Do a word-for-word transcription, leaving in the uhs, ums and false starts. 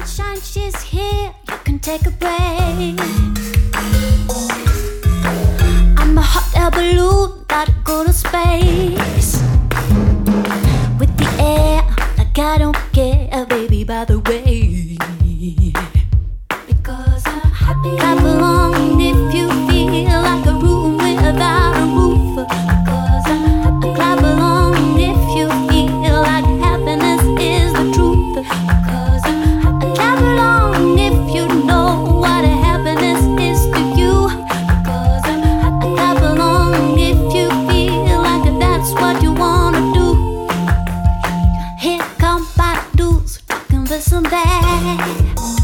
sunshine, she's here. You can take a break. I'm a hot air balloon, gotta go to space. With the air, like I don't care, baby, by the way. Because I'm happy. Clap along if you feel like a room without a roof. Because I'm happy. Clap along if you feel like happiness is the truth. Because I'm happy. Clap along if you know what happiness is to you. Because I'm happy. Clap along if you feel like that's what you wanna do. Here come bad dudes talking this and that.